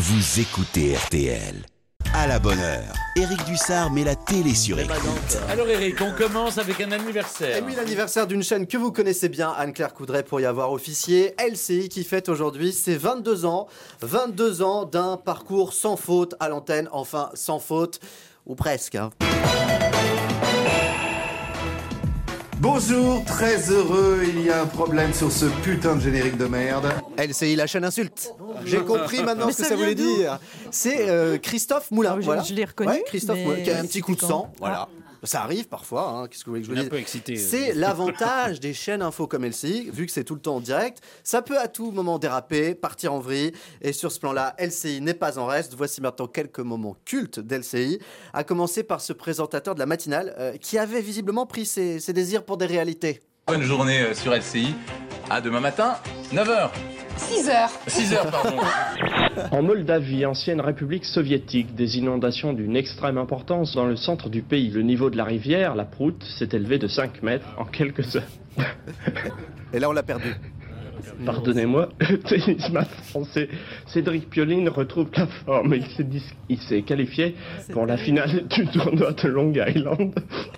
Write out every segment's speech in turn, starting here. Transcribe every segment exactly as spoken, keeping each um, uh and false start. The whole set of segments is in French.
Vous écoutez R T L. À la bonne heure, Éric Dussard met la télé sur écoute. Alors Éric, on commence avec un anniversaire. Et oui, l'anniversaire d'une chaîne que vous connaissez bien, Anne-Claire Coudray pour y avoir officié. L C I qui fête aujourd'hui ses vingt-deux ans. vingt-deux ans d'un parcours sans faute à l'antenne. Enfin, sans faute, ou presque. Hein. Bonjour, très heureux, il y a un problème sur ce putain de générique de merde. L C I, la chaîne insulte. J'ai compris maintenant ce que ça, ça voulait dire. C'est euh, Christophe Moulin. Ah, je, voilà. je l'ai reconnu. Ouais, Christophe Moulin, qui a un petit coup de sang. Voilà. Ah. Ça arrive parfois, hein. Qu'est-ce que vous voulez que je vous dise ? Un peu excité. C'est l'avantage des chaînes info comme L C I, vu que c'est tout le temps en direct. Ça peut à tout moment déraper, partir en vrille. Et sur ce plan-là, L C I n'est pas en reste. Voici maintenant quelques moments cultes d'L C I. À commencer par ce présentateur de la matinale euh, qui avait visiblement pris ses, ses désirs pour des réalités. Bonne journée sur L C I. À demain matin, neuf heures. six heures. six heures, pardon. En Moldavie, ancienne république soviétique, des inondations d'une extrême importance dans le centre du pays. Le niveau de la rivière, la Prout, s'est élevé de cinq mètres en quelques heures. Et là, on l'a perdu. Pardonnez-moi, le tennisman français Cédric Pioline retrouve la forme. Il s'est, dis- il s'est qualifié pour la finale du tournoi de Long Island.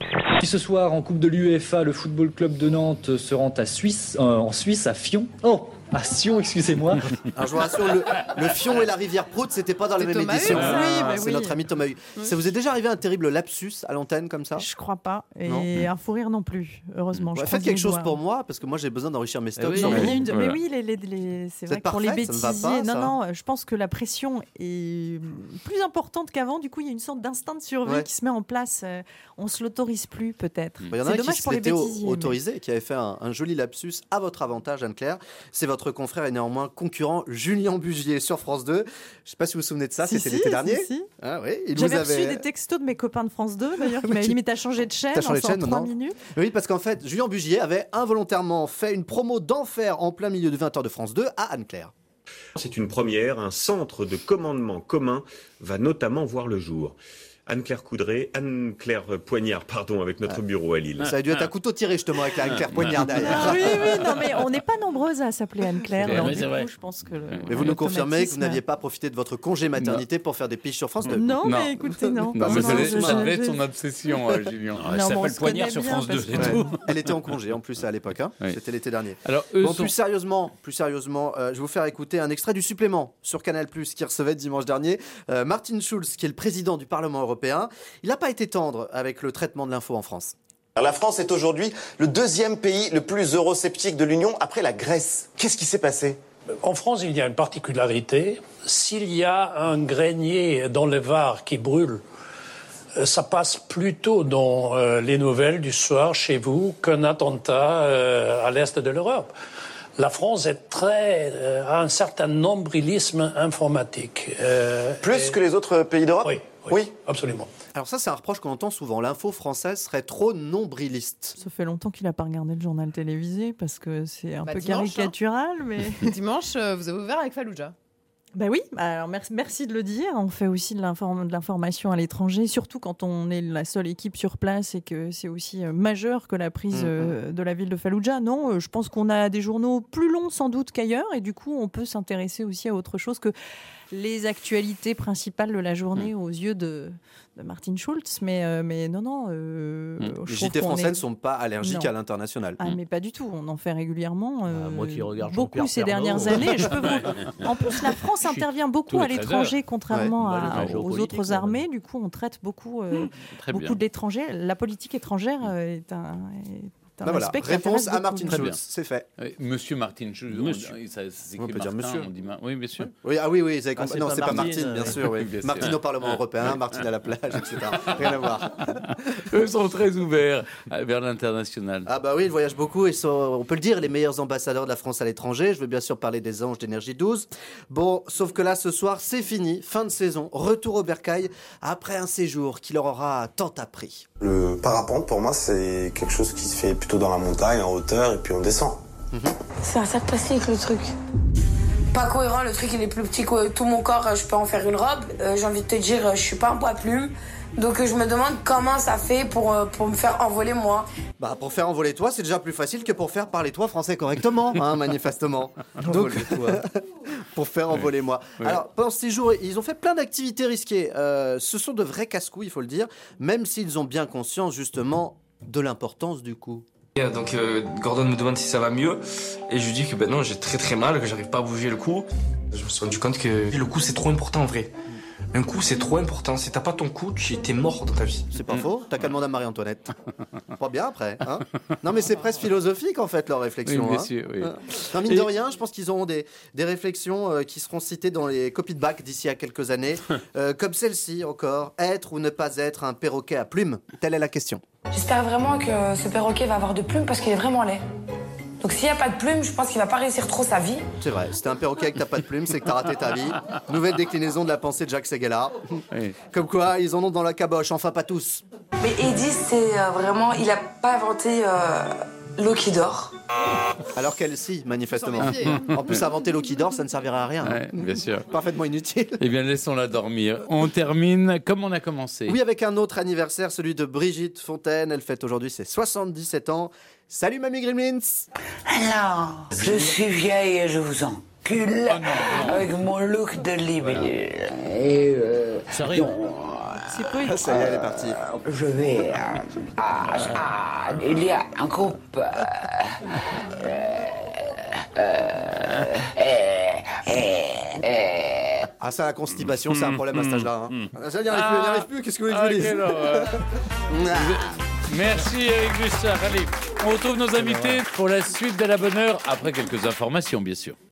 Ce soir, en Coupe de l'U E F A, le Football Club de Nantes se rend à Suisse, euh, en Suisse, à Fion. Oh, à Sion, excusez-moi. Alors, je vous rassure, le, le Fion et la rivière Prout, c'était pas dans la même Thomas édition. Hugues, Ah, oui, bah c'est oui. notre ami Thomas Hugues. Oui. Ça vous est déjà arrivé un terrible lapsus à l'antenne comme ça ? Je crois pas. Et Non. un fou rire non plus, heureusement. Ouais, je Faites croise quelque les chose doigts. pour moi, parce que moi j'ai besoin d'enrichir mes stocks. oui, sur Non, mes- mais, il y a une- Voilà. mais oui, les, les, les- c'est Vous vrai êtes que pour les parfaite, ça ne va bêtisiers, pas, non, ça. non, je pense que la pression est plus importante qu'avant. Du coup, il y a une sorte d'instinct de survie Ouais. qui se met en place. Euh, On se l'autorise plus, peut-être. Il y en a C'est un dommage qui pour les s'était au- bêtisiers. mais- autorisé, qui avait fait un, un joli lapsus à votre avantage, Anne-Claire. C'est votre confrère et néanmoins concurrent Julien Bugier sur France deux. Je ne sais pas si vous vous souvenez de ça, Si, c'était si, l'été si, dernier. si. Ah, oui, il J'avais vous avait... reçu des textos de mes copains de France deux, d'ailleurs, qui Oui, m'avaient tu- dit mais t'as changé de chaîne T'as changé de en chaîne, trois maintenant minutes. Oui, parce qu'en fait, Julien Bugier avait involontairement fait une promo d'enfer en plein milieu de vingt heures de France deux à Anne-Claire. C'est une première, un centre de commandement commun va notamment voir le jour. Anne-Claire Coudray, Anne-Claire Poignard, pardon, avec notre bureau à Lille. Ça a dû être un couteau tiré justement avec la Anne-Claire Poignard derrière. Ah oui, oui, non, mais on n'est pas nombreuses à s'appeler Anne-Claire. C'est donc vrai, du c'est coup, vrai. je pense que. le- Mais vous nous confirmez que vous l'automatisme- n'aviez pas profité de votre congé maternité pour faire des piges sur France deux. Non, Non. mais écoutez, non. Non, mais ça, je- ça je- devait être je- son obsession, euh, Julien. Non, Elle mais on s'appelle se Poignard connaît sur bien, France deux, parce c'est que- tout. Elle était en congé en plus à l'époque, hein. Oui. C'était l'été dernier. Alors, eux Bon, sont... plus sérieusement, plus sérieusement, euh, je vais vous faire écouter un extrait du supplément sur Canal+, qui recevait dimanche dernier euh, Martin Schulz, qui est le président du Parlement européen. Il n'a pas été tendre avec le traitement de l'info en France. La France est aujourd'hui le deuxième pays le plus eurosceptique de l'Union après la Grèce. Qu'est-ce qui s'est passé ? En France, il y a une particularité. S'il y a un grenier dans le Var qui brûle, euh, ça passe plutôt dans euh, les nouvelles du soir chez vous qu'un attentat euh, à l'est de l'Europe. La France est très, euh, a un certain nombrilisme informatique. Euh, Plus et- que les autres pays d'Europe ? Oui, oui, Oui. absolument. Alors ça, c'est un reproche qu'on entend souvent. L'info française serait trop nombriliste. Ça fait longtemps qu'il n'a pas regardé le journal télévisé parce que c'est un Bah, peu dimanche, hein. caricatural, mais. Dimanche, euh, vous avez ouvert avec Fallujah. Ben oui, alors merci, merci de le dire. On fait aussi de, l'inform- de l'information à l'étranger, surtout quand on est la seule équipe sur place et que c'est aussi euh, majeur que la prise Mmh. euh, de la ville de Fallujah. Non, euh, je pense qu'on a des journaux plus longs sans doute qu'ailleurs et du coup on peut s'intéresser aussi à autre chose que les actualités principales de la journée aux yeux de, de Martin Schulz. Mais, euh, mais non, non. Euh, Mmh. je Les trouve J T qu'on français est- ne sont pas allergiques Non. à l'international. Ah, mais pas du tout. On en fait régulièrement. euh, Ah, moi qui regarde beaucoup Jean-Pierre ces Pernaut. dernières années. Je peux vous- En plus, la France Je suis intervient beaucoup tous les à treize l'étranger, heures. contrairement Ouais, à- bah, le aux géopolitique, autres ouais. armées. Du coup, on traite beaucoup, euh, Très beaucoup bien. de l'étranger. La politique étrangère euh, est un, est un Ben voilà, aspect qui réponse intéresse à beaucoup. Martin Très bien. Schulz, c'est fait. Oui, Monsieur Martin Schulz. on- Monsieur. Ça, ça s'écrit On peut dire Martin, monsieur. on dit Mar- Oui, bien sûr. Oui, ah oui, oui, vous avez Ah, compris. c'est non, pas c'est pas Martine, Martine, bien euh, sûr. Oui. bien sûr. Martine au Parlement européen, Martine à la plage, et cetera. Rien à voir. Eux sont très ouverts euh, vers l'international. Ah bah oui, ils voyagent beaucoup et sont, on peut le dire, les meilleurs ambassadeurs de la France à l'étranger. Je veux bien sûr parler des anges d'énergie douze. Bon, sauf que là, ce soir, c'est fini. Fin de saison. Retour au bercail après un séjour qui leur aura tant appris. Le parapente, pour moi, c'est quelque chose qui se fait plutôt dans la montagne, en hauteur, et puis on descend. C'est un sac plastique le truc. Pas cohérent, le truc il est plus petit que tout mon corps, je peux en faire une robe. Euh, j'ai envie de te dire, je suis pas un poids plume. Donc euh, je me demande comment ça fait pour, euh, pour me faire envoler moi. Bah, pour faire envoler toi, c'est déjà plus facile que pour faire parler toi français correctement, hein, manifestement. Donc, pour faire envoler moi. Ouais. Alors, pendant ces jours, ils ont fait plein d'activités risquées. Euh, ce sont de vrais casse-couilles, il faut le dire, même s'ils ont bien conscience, justement, de l'importance du coup. Donc euh, Gordon me demande si ça va mieux et je lui dis que ben non, j'ai très très mal, que j'arrive pas à bouger le cou. Je me suis rendu compte que le cou c'est trop important en vrai. Un coup c'est trop important, si t'as pas ton cou, tu es mort dans ta vie. C'est pas faux, t'as qu'à demander à Marie-Antoinette. Pas bien après, hein. Non mais c'est presque philosophique en fait leur réflexion. Oui, bien hein. sûr, oui. Non, mine Et- de rien, je pense qu'ils auront des, des réflexions euh, qui seront citées dans les copies de bac d'ici à quelques années, euh, comme celle-ci encore, être ou ne pas être un perroquet à plumes, telle est la question. J'espère vraiment que ce perroquet va avoir de plumes parce qu'il est vraiment laid. Donc s'il n'y a pas de plumes, je pense qu'il va pas réussir trop sa vie. C'est vrai, si t'es un perroquet et que t'as pas de plumes, c'est que t'as raté ta vie. Nouvelle déclinaison de la pensée de Jacques Seguela. Oui. Comme quoi, ils en ont dans la caboche, enfin pas tous. Mais Eddie, c'est euh, vraiment... Il a pas inventé euh, l'eau qui dort. Alors qu'elle, si, manifestement. Faut s'en méfier, hein. En plus, inventer l'eau qui dort, ça ne servirait à rien. Ouais, bien sûr. Parfaitement inutile. Eh bien, laissons-la dormir. On termine comme on a commencé. Oui, avec un autre anniversaire, celui de Brigitte Fontaine. Elle fête aujourd'hui ses soixante-dix-sept ans. Salut, Mamie Gremlins. Alors, je suis vieille et je vous encule avec mon look de libellule. Et euh, C'est poétique. Ça y est, elle est partie. je vais... euh, ah, ah, il y a un groupe... euh, euh, euh, euh, euh, Ah, ça, la constipation, c'est un problème à cet âge-là. hein. Ça, n'y arrive Ah. plus, n'y arrive plus. Qu'est-ce que vous voulez que Ah, je vous dise quelle horreur. Merci Eric Bussard. Allez, on retrouve nos invités pour la suite de la bonne heure après quelques informations, bien sûr.